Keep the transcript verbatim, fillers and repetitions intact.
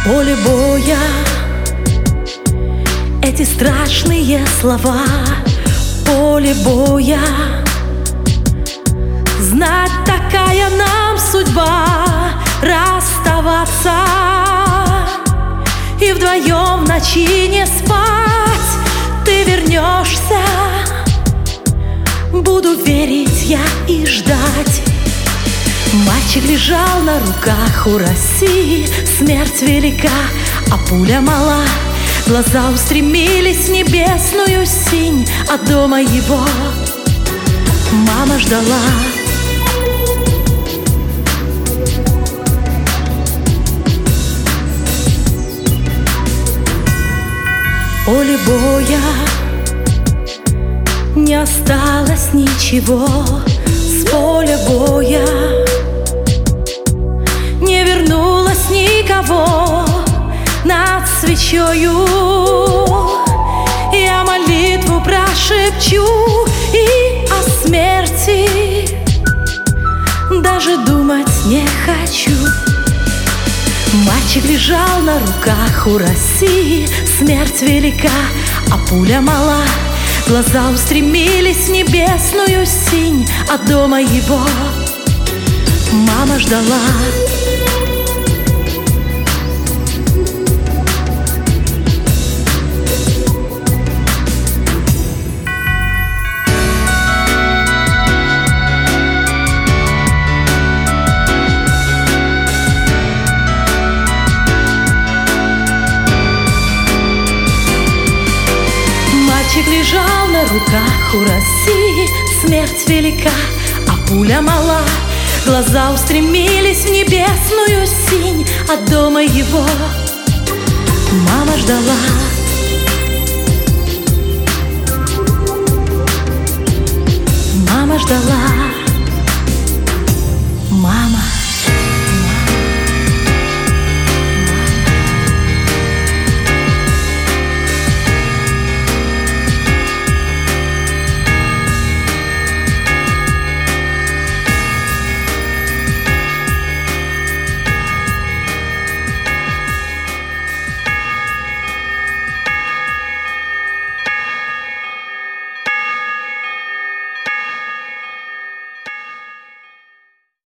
Поле боя, эти страшные слова. Поле боя, знать, такая нам судьба расставаться и вдвоем в ночи не спать. Ты вернешься, буду верить я и ждать. Мальчик лежал на руках у России, смерть велика, а пуля мала. Глаза устремились в небесную синь, а дома его мама ждала. Поле боя, не осталось ничего с поля боя. Не вернулось никого над свечою. Я молитву прошепчу и о смерти даже думать не хочу. Мальчик лежал на руках у России, смерть велика, а пуля мала. Глаза устремились в небесную синь, а дома его мама ждала. Мальчик лежал на руках у России, смерть велика, а пуля мала. Глаза устремились в небесную синь, а дома его мама ждала. Мама ждала.